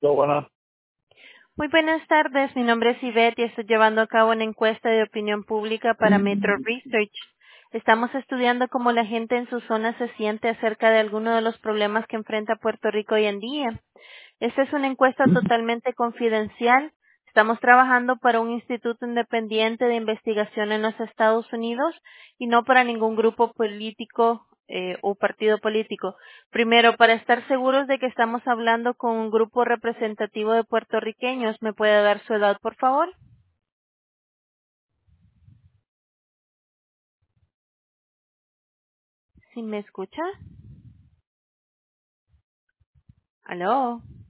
Lo bueno. Muy buenas tardes, mi nombre es Yvette y estoy llevando a cabo una encuesta de opinión pública para Metro Research. Estamos estudiando cómo la gente en su zona se siente acerca de algunos de los problemas que enfrenta Puerto Rico hoy en día. Esta es una encuesta totalmente confidencial. Estamos trabajando para un instituto independiente de investigación en los Estados Unidos y no para ningún grupo político o partido político. Primero, para estar seguros de que estamos hablando con un grupo representativo de puertorriqueños, ¿me puede dar su edad, por favor? ¿Sí me escucha? ¿Aló?